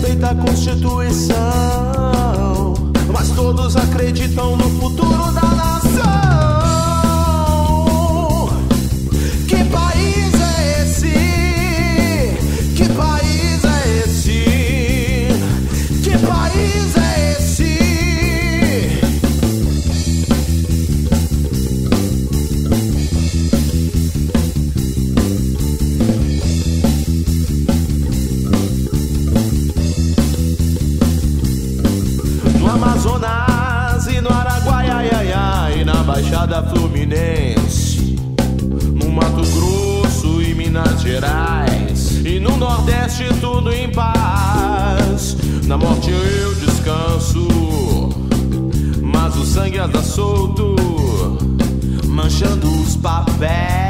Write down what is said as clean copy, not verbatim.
perfeita Constituição, mas todos acreditam no futuro da nação. Que país é esse? Que país é esse? Que país é esse? No Amazonas e no Araguaiaiá e na Baixada Fluminense, no Mato Grosso e Minas Gerais e no Nordeste tudo em paz. Na morte eu descanso, mas o sangue anda solto, manchando os papéis.